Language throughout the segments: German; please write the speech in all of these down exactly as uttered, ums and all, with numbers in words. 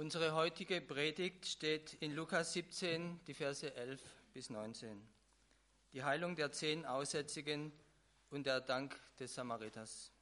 Unsere heutige Predigt steht in Lukas siebzehn, die Verse elf bis neunzehn. Die Heilung der zehn Aussätzigen und der Dank des Samariters.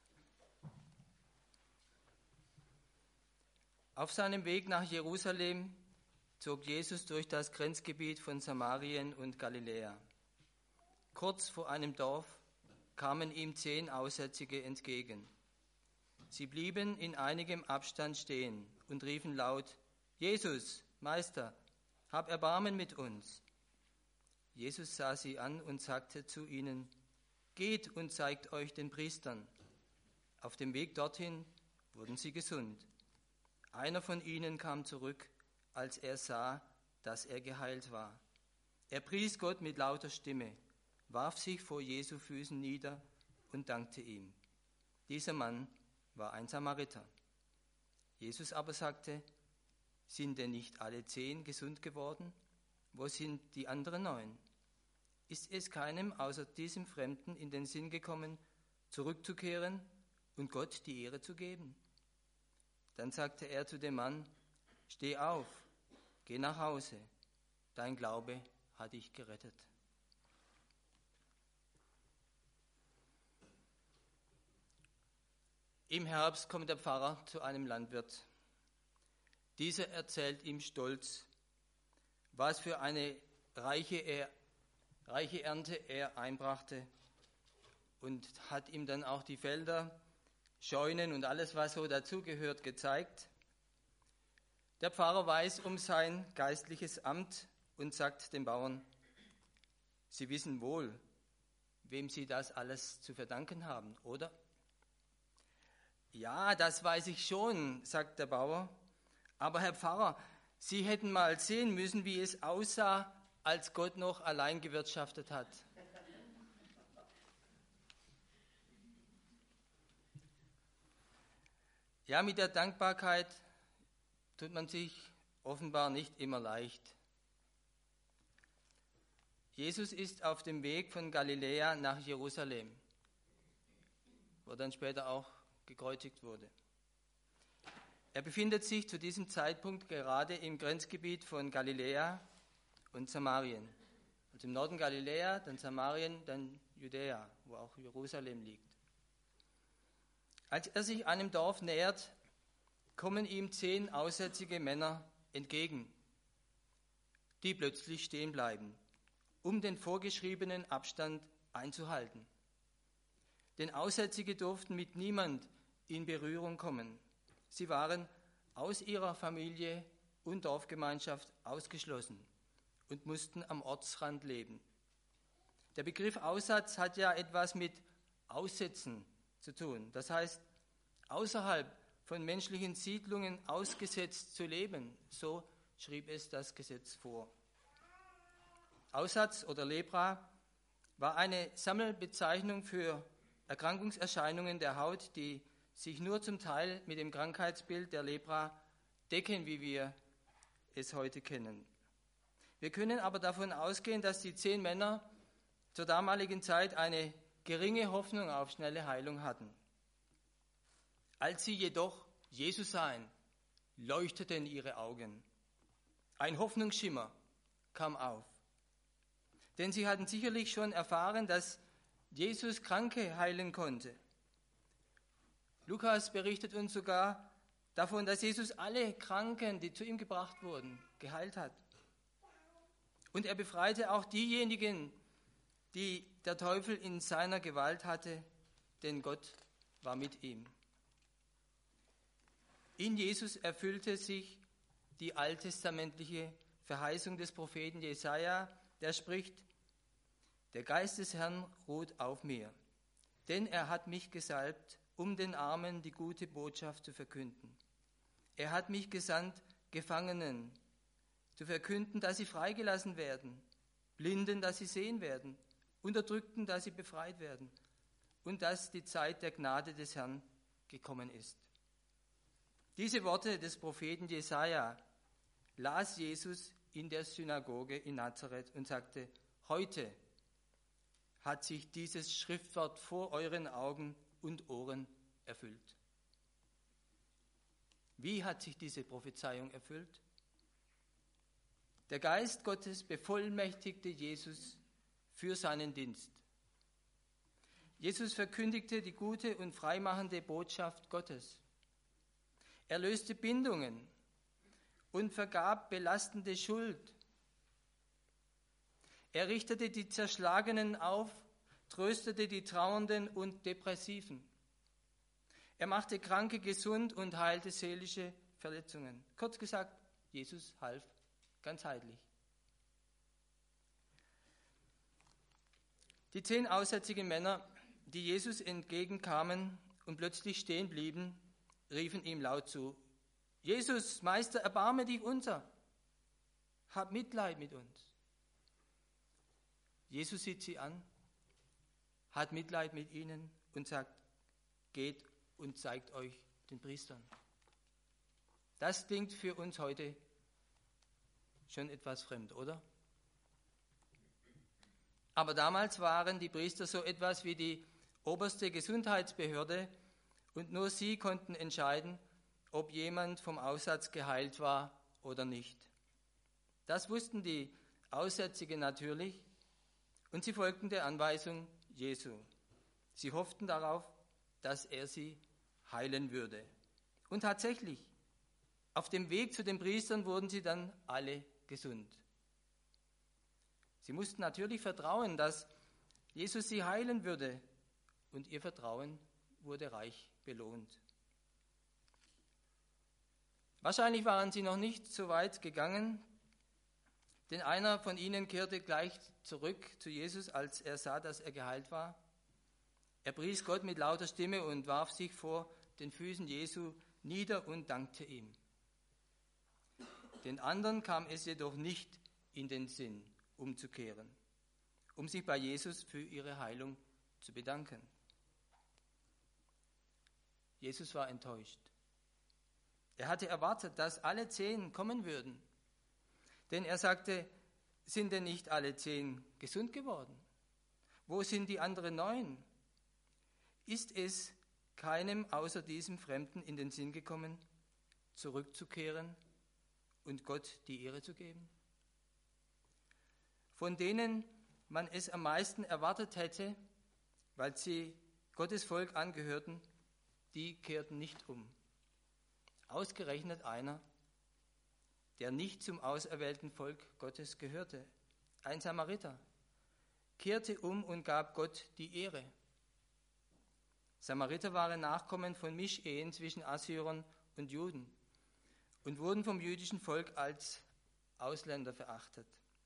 Auf seinem Weg nach Jerusalem zog Jesus durch das Grenzgebiet von Samarien und Galiläa. Kurz vor einem Dorf kamen ihm zehn Aussätzige entgegen. Sie blieben in einigem Abstand stehen und riefen laut: Jesus, Meister, hab Erbarmen mit uns. Jesus sah sie an und sagte zu ihnen: Geht und zeigt euch den Priestern. Auf dem Weg dorthin wurden sie gesund. Einer von ihnen kam zurück, als er sah, dass er geheilt war. Er pries Gott mit lauter Stimme, warf sich vor Jesu Füßen nieder und dankte ihm. Dieser Mann war ein Samariter. Jesus aber sagte: Sind denn nicht alle zehn gesund geworden? Wo sind die anderen neun? Ist es keinem außer diesem Fremden in den Sinn gekommen, zurückzukehren und Gott die Ehre zu geben? Dann sagte er zu dem Mann: Steh auf, geh nach Hause, dein Glaube hat dich gerettet. Im Herbst kommt der Pfarrer zu einem Landwirt. Dieser erzählt ihm stolz, was für eine reiche, er, reiche Ernte er einbrachte, und hat ihm dann auch die Felder, Scheunen und alles, was so dazugehört, gezeigt. Der Pfarrer weiß um sein geistliches Amt und sagt den Bauern: Sie wissen wohl, wem sie das alles zu verdanken haben, oder? Ja, das weiß ich schon, sagt der Bauer. Aber Herr Pfarrer, Sie hätten mal sehen müssen, wie es aussah, als Gott noch allein gewirtschaftet hat. Ja, mit der Dankbarkeit tut man sich offenbar nicht immer leicht. Jesus ist auf dem Weg von Galiläa nach Jerusalem, wo dann später auch gekreuzigt wurde. Er befindet sich zu diesem Zeitpunkt gerade im Grenzgebiet von Galiläa und Samarien. Also im Norden Galiläa, dann Samarien, dann Judäa, wo auch Jerusalem liegt. Als er sich einem Dorf nähert, kommen ihm zehn aussätzige Männer entgegen, die plötzlich stehen bleiben, um den vorgeschriebenen Abstand einzuhalten. Denn Aussätzige durften mit niemand in Berührung kommen. Sie waren aus ihrer Familie und Dorfgemeinschaft ausgeschlossen und mussten am Ortsrand leben. Der Begriff Aussatz hat ja etwas mit Aussetzen zu tun. Das heißt, außerhalb von menschlichen Siedlungen ausgesetzt zu leben. So schrieb es das Gesetz vor. Aussatz oder Lepra war eine Sammelbezeichnung für Erkrankungserscheinungen der Haut, die sich nur zum Teil mit dem Krankheitsbild der Lepra decken, wie wir es heute kennen. Wir können aber davon ausgehen, dass die zehn Männer zur damaligen Zeit eine geringe Hoffnung auf schnelle Heilung hatten. Als sie jedoch Jesus sahen, leuchteten ihre Augen. Ein Hoffnungsschimmer kam auf. Denn sie hatten sicherlich schon erfahren, dass Jesus Kranke heilen konnte. Lukas berichtet uns sogar davon, dass Jesus alle Kranken, die zu ihm gebracht wurden, geheilt hat. Und er befreite auch diejenigen, die der Teufel in seiner Gewalt hatte, denn Gott war mit ihm. In Jesus erfüllte sich die alttestamentliche Verheißung des Propheten Jesaja, der spricht: Der Geist des Herrn ruht auf mir, denn er hat mich gesalbt, um den Armen die gute Botschaft zu verkünden. Er hat mich gesandt, Gefangenen zu verkünden, dass sie freigelassen werden, Blinden, dass sie sehen werden, Unterdrückten, dass sie befreit werden und dass die Zeit der Gnade des Herrn gekommen ist. Diese Worte des Propheten Jesaja las Jesus in der Synagoge in Nazareth und sagte: Heute hat sich dieses Schriftwort vor euren Augen und Ohren erfüllt. Wie hat sich diese Prophezeiung erfüllt? Der Geist Gottes bevollmächtigte Jesus für seinen Dienst. Jesus verkündigte die gute und freimachende Botschaft Gottes. Er löste Bindungen und vergab belastende Schuld. Er richtete die Zerschlagenen auf, tröstete die Trauernden und Depressiven. Er machte Kranke gesund und heilte seelische Verletzungen. Kurz gesagt, Jesus half ganzheitlich. Die zehn aussätzigen Männer, die Jesus entgegenkamen und plötzlich stehen blieben, riefen ihm laut zu: Jesus, Meister, erbarme dich unser. Hab Mitleid mit uns. Jesus sieht sie an, hat Mitleid mit ihnen und sagt: Geht und zeigt euch den Priestern. Das klingt für uns heute schon etwas fremd, oder? Aber damals waren die Priester so etwas wie die oberste Gesundheitsbehörde und nur sie konnten entscheiden, ob jemand vom Aussatz geheilt war oder nicht. Das wussten die Aussätzigen natürlich und sie folgten der Anweisung Jesu. Sie hofften darauf, dass er sie heilen würde. Und tatsächlich, auf dem Weg zu den Priestern wurden sie dann alle gesund. Sie mussten natürlich vertrauen, dass Jesus sie heilen würde, und ihr Vertrauen wurde reich belohnt. Wahrscheinlich waren sie noch nicht so weit gegangen, denn einer von ihnen kehrte gleich zurück zu Jesus, als er sah, dass er geheilt war. Er pries Gott mit lauter Stimme und warf sich vor den Füßen Jesu nieder und dankte ihm. Den anderen kam es jedoch nicht in den Sinn, umzukehren, um sich bei Jesus für ihre Heilung zu bedanken. Jesus war enttäuscht. Er hatte erwartet, dass alle zehn kommen würden. Denn er sagte: Sind denn nicht alle zehn gesund geworden? Wo sind die anderen neun? Ist es keinem außer diesem Fremden in den Sinn gekommen, zurückzukehren und Gott die Ehre zu geben? Von denen man es am meisten erwartet hätte, weil sie Gottes Volk angehörten, die kehrten nicht um. Ausgerechnet einer, der nicht zum auserwählten Volk Gottes gehörte, ein Samariter, kehrte um und gab Gott die Ehre. Samariter waren Nachkommen von Mischehen zwischen Assyrern und Juden und wurden vom jüdischen Volk als Ausländer verachtet.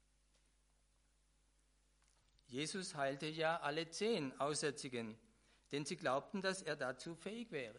Jesus heilte ja alle zehn Aussätzigen, denn sie glaubten, dass er dazu fähig wäre.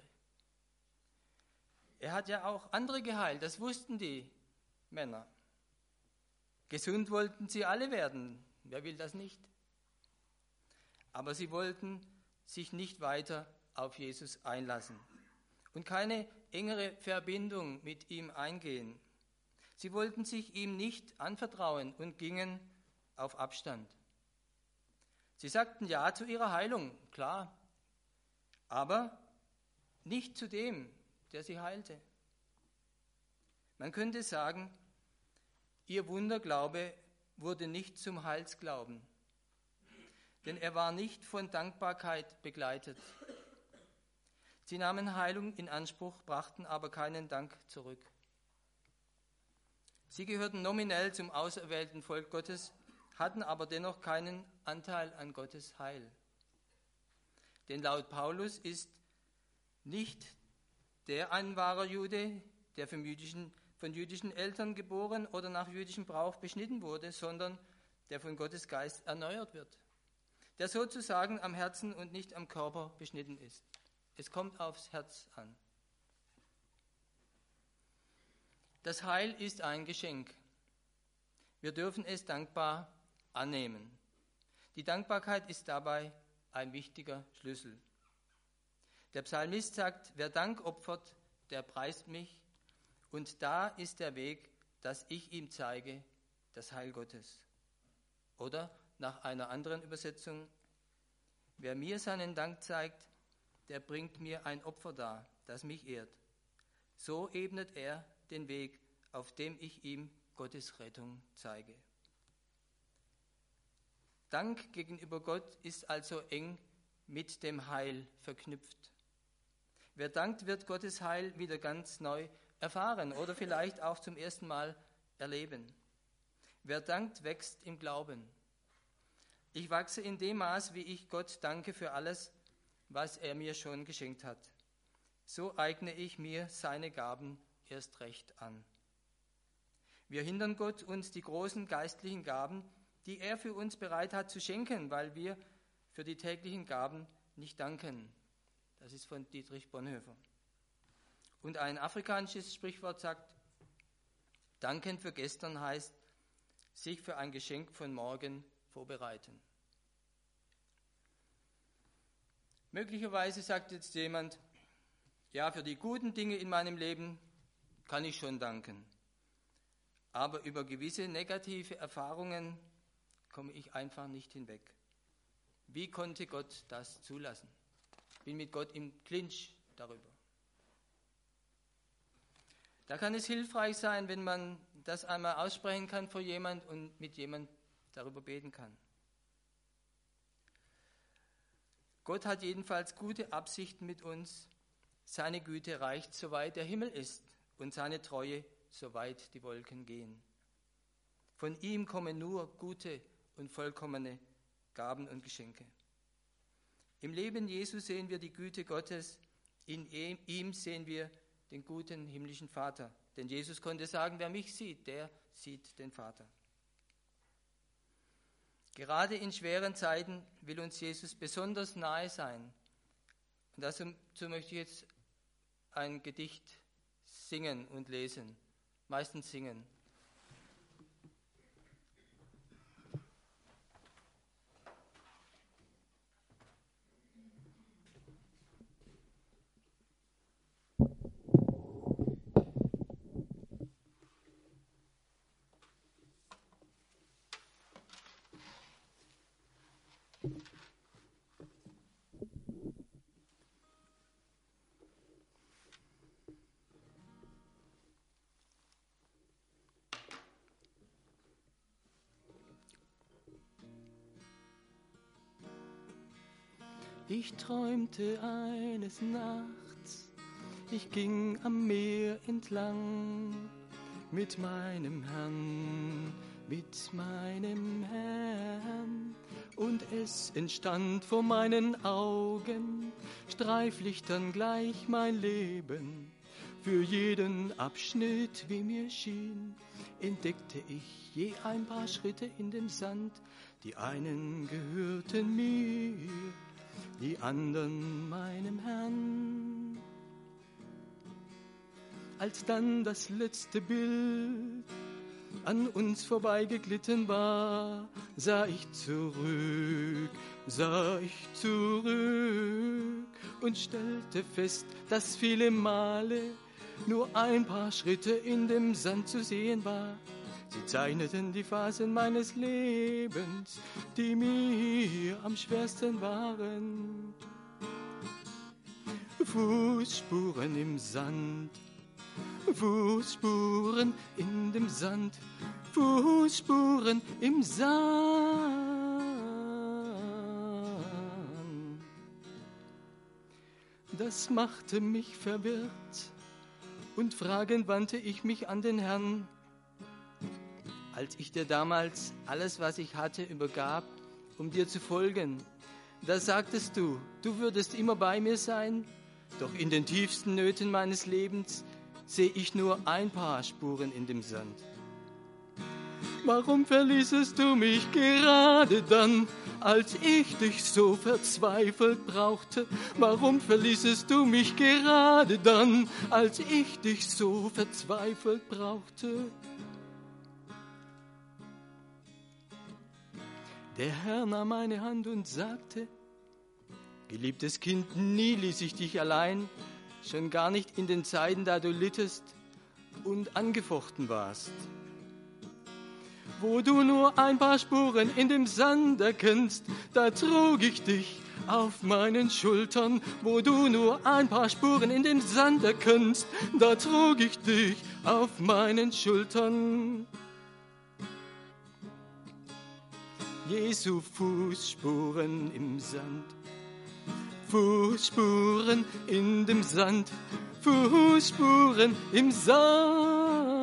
Er hat ja auch andere geheilt, das wussten die Männer. Gesund wollten sie alle werden, wer will das nicht? Aber sie wollten sich nicht weiter auf Jesus einlassen und keine engere Verbindung mit ihm eingehen. Sie wollten sich ihm nicht anvertrauen und gingen auf Abstand. Sie sagten ja zu ihrer Heilung, klar, aber nicht zu dem, der sie heilte. Man könnte sagen, ihr Wunderglaube wurde nicht zum Heilsglauben, denn er war nicht von Dankbarkeit begleitet. Sie nahmen Heilung in Anspruch, brachten aber keinen Dank zurück. Sie gehörten nominell zum auserwählten Volk Gottes, hatten aber dennoch keinen Anteil an Gottes Heil. Denn laut Paulus ist nicht der ein wahrer Jude, der vom jüdischen, von jüdischen Eltern geboren oder nach jüdischem Brauch beschnitten wurde, sondern der von Gottes Geist erneuert wird, der sozusagen am Herzen und nicht am Körper beschnitten ist. Es kommt aufs Herz an. Das Heil ist ein Geschenk. Wir dürfen es dankbar annehmen. Die Dankbarkeit ist dabei ein wichtiger Schlüssel. Der Psalmist sagt, wer Dank opfert, der preist mich. Und da ist der Weg, dass ich ihm zeige, das Heil Gottes. Oder nach einer anderen Übersetzung, wer mir seinen Dank zeigt, der bringt mir ein Opfer dar, das mich ehrt. So ebnet er den Weg, auf dem ich ihm Gottes Rettung zeige. Dank gegenüber Gott ist also eng mit dem Heil verknüpft. Wer dankt, wird Gottes Heil wieder ganz neu erfahren oder vielleicht auch zum ersten Mal erleben. Wer dankt, wächst im Glauben. Ich wachse in dem Maß, wie ich Gott danke für alles, was er mir schon geschenkt hat. So eigne ich mir seine Gaben erst recht an. Wir hindern Gott, uns die großen geistlichen Gaben, die er für uns bereit hat, zu schenken, weil wir für die täglichen Gaben nicht danken. Das ist von Dietrich Bonhoeffer. Und ein afrikanisches Sprichwort sagt, danken für gestern heißt, sich für ein Geschenk von morgen vorbereiten. Möglicherweise sagt jetzt jemand, ja, für die guten Dinge in meinem Leben kann ich schon danken. Aber über gewisse negative Erfahrungen komme ich einfach nicht hinweg. Wie konnte Gott das zulassen? Ich bin mit Gott im Clinch darüber. Da kann es hilfreich sein, wenn man das einmal aussprechen kann vor jemand und mit jemand darüber beten kann. Gott hat jedenfalls gute Absichten mit uns. Seine Güte reicht, soweit der Himmel ist, und seine Treue, soweit die Wolken gehen. Von ihm kommen nur gute und vollkommene Gaben und Geschenke. Im Leben Jesu sehen wir die Güte Gottes, in ihm sehen wir den guten himmlischen Vater. Denn Jesus konnte sagen, wer mich sieht, der sieht den Vater. Gerade in schweren Zeiten will uns Jesus besonders nahe sein. Und dazu möchte ich jetzt ein Gedicht singen und lesen, meistens singen. Ich träumte eines Nachts, ich ging am Meer entlang, mit meinem Herrn, mit meinem Herrn. Und es entstand vor meinen Augen, Streiflichtern gleich mein Leben. Für jeden Abschnitt, wie mir schien, entdeckte ich je ein paar Schritte in dem Sand. Die einen gehörten mir, die anderen meinem Herrn. Als dann das letzte Bild an uns vorbeigeglitten war, sah ich zurück, sah ich zurück und stellte fest, dass viele Male nur ein paar Schritte in dem Sand zu sehen war. Sie zeichneten die Phasen meines Lebens, die mir am schwersten waren. Fußspuren im Sand, Fußspuren in dem Sand, Fußspuren im Sand. Das machte mich verwirrt und fragend wandte ich mich an den Herrn. Als ich dir damals alles, was ich hatte, übergab, um dir zu folgen, da sagtest du, du würdest immer bei mir sein, doch in den tiefsten Nöten meines Lebens sehe ich nur ein paar Spuren in dem Sand. Warum verließest du mich gerade dann, als ich dich so verzweifelt brauchte? Warum verließest du mich gerade dann, als ich dich so verzweifelt brauchte? Der Herr nahm meine Hand und sagte, geliebtes Kind, nie ließ ich dich allein, schon gar nicht in den Zeiten, da du littest und angefochten warst. Wo du nur ein paar Spuren in dem Sand erkennst, da trug ich dich auf meinen Schultern. Wo du nur ein paar Spuren in dem Sand erkennst, da trug ich dich auf meinen Schultern. Jesu Fußspuren im Sand, Fußspuren in dem Sand, Fußspuren im Sand.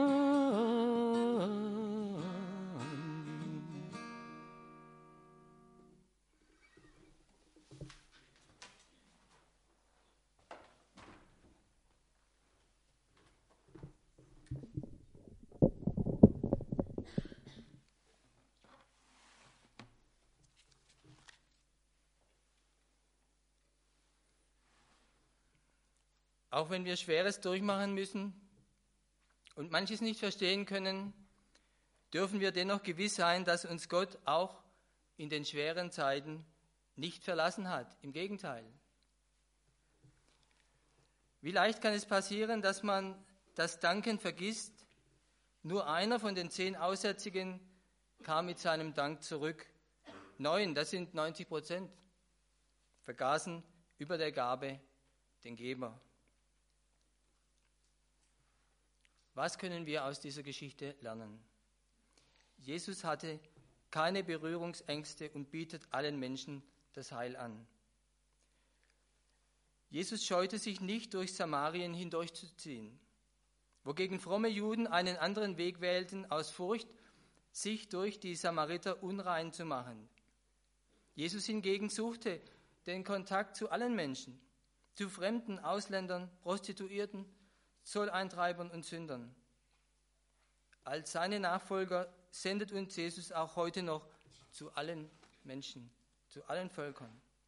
Auch wenn wir Schweres durchmachen müssen und manches nicht verstehen können, dürfen wir dennoch gewiss sein, dass uns Gott auch in den schweren Zeiten nicht verlassen hat. Im Gegenteil. Wie leicht kann es passieren, dass man das Danken vergisst? Nur einer von den zehn Aussätzigen kam mit seinem Dank zurück. Neun, das sind neunzig Prozent, vergaßen über der Gabe den Geber. Was können wir aus dieser Geschichte lernen? Jesus hatte keine Berührungsängste und bietet allen Menschen das Heil an. Jesus scheute sich nicht, durch Samarien hindurchzuziehen, wogegen fromme Juden einen anderen Weg wählten, aus Furcht, sich durch die Samariter unrein zu machen. Jesus hingegen suchte den Kontakt zu allen Menschen, zu Fremden, Ausländern, Prostituierten, Zolleintreibern und Sündern. Als seine Nachfolger sendet uns Jesus auch heute noch zu allen Menschen, zu allen Völkern.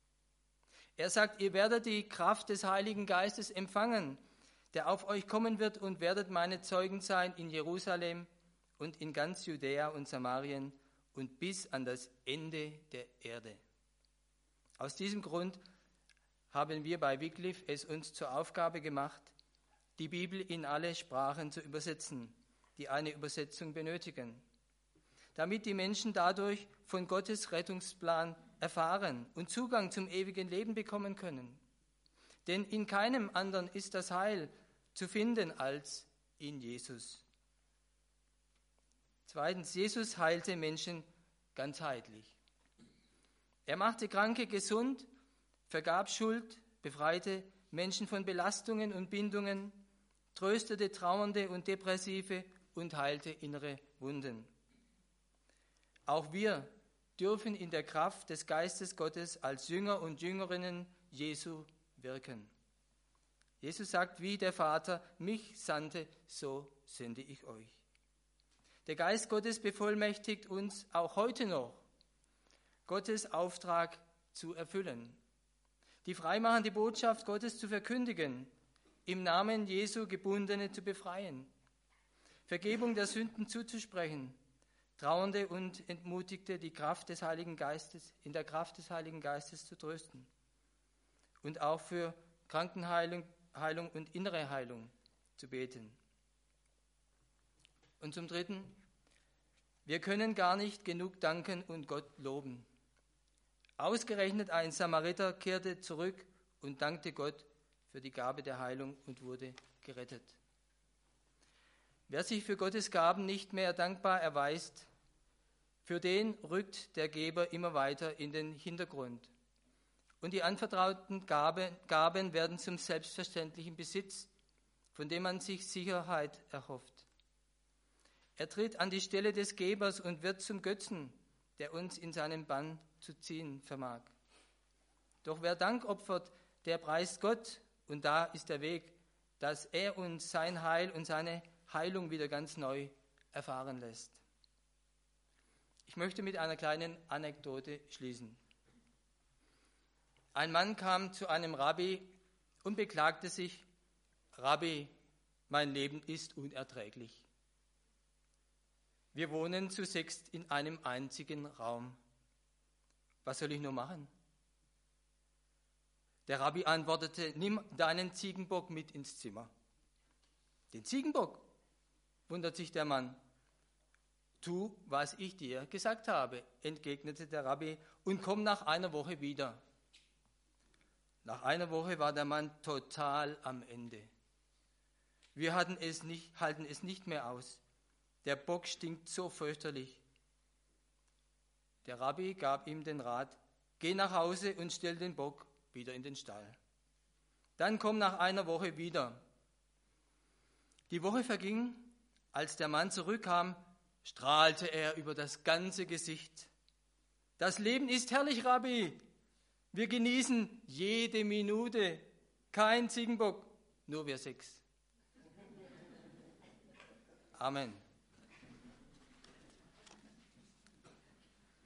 Er sagt, ihr werdet die Kraft des Heiligen Geistes empfangen, der auf euch kommen wird, und werdet meine Zeugen sein in Jerusalem und in ganz Judäa und Samarien und bis an das Ende der Erde. Aus diesem Grund haben wir bei Wycliffe es uns zur Aufgabe gemacht, die Bibel in alle Sprachen zu übersetzen, die eine Übersetzung benötigen, damit die Menschen dadurch von Gottes Rettungsplan erfahren und Zugang zum ewigen Leben bekommen können. Denn in keinem anderen ist das Heil zu finden als in Jesus. Zweitens, Jesus heilte Menschen ganzheitlich. Er machte Kranke gesund, vergab Schuld, befreite Menschen von Belastungen und Bindungen, tröstete Trauernde und Depressive und heilte innere Wunden. Auch wir dürfen in der Kraft des Geistes Gottes als Jünger und Jüngerinnen Jesu wirken. Jesus sagt, wie der Vater mich sandte, so sende ich euch. Der Geist Gottes bevollmächtigt uns auch heute noch, Gottes Auftrag zu erfüllen, die freimachende Botschaft Gottes zu verkündigen, im Namen Jesu Gebundene zu befreien, Vergebung der Sünden zuzusprechen, Trauernde und Entmutigte die Kraft des Heiligen Geistes, in der Kraft des Heiligen Geistes zu trösten und auch für Krankenheilung Heilung und innere Heilung zu beten. Und zum Dritten, wir können gar nicht genug danken und Gott loben. Ausgerechnet ein Samariter kehrte zurück und dankte Gott für die Gabe der Heilung und wurde gerettet. Wer sich für Gottes Gaben nicht mehr dankbar erweist, für den rückt der Geber immer weiter in den Hintergrund. Und die anvertrauten Gaben, Gaben werden zum selbstverständlichen Besitz, von dem man sich Sicherheit erhofft. Er tritt an die Stelle des Gebers und wird zum Götzen, der uns in seinen Bann zu ziehen vermag. Doch wer Dank opfert, der preist Gott, und da ist der Weg, dass er uns sein Heil und seine Heilung wieder ganz neu erfahren lässt. Ich möchte mit einer kleinen Anekdote schließen. Ein Mann kam zu einem Rabbi und beklagte sich, Rabbi, mein Leben ist unerträglich. Wir wohnen zu sechst in einem einzigen Raum. Was soll ich nur machen? Der Rabbi antwortete, nimm deinen Ziegenbock mit ins Zimmer. Den Ziegenbock, wundert sich der Mann. tu, was ich dir gesagt habe, entgegnete der Rabbi, und komm nach einer Woche wieder. Nach einer Woche war der Mann total am Ende. Wir hatten es nicht, halten es nicht mehr aus. Der Bock stinkt so fürchterlich. Der Rabbi gab ihm den Rat, geh nach Hause und stell den Bock wieder in den Stall. Dann komm nach einer Woche wieder. Die Woche verging, als der Mann zurückkam, strahlte er über das ganze Gesicht. Das Leben ist herrlich, Rabbi. Wir genießen jede Minute. Kein Ziegenbock, nur wir sechs. Amen.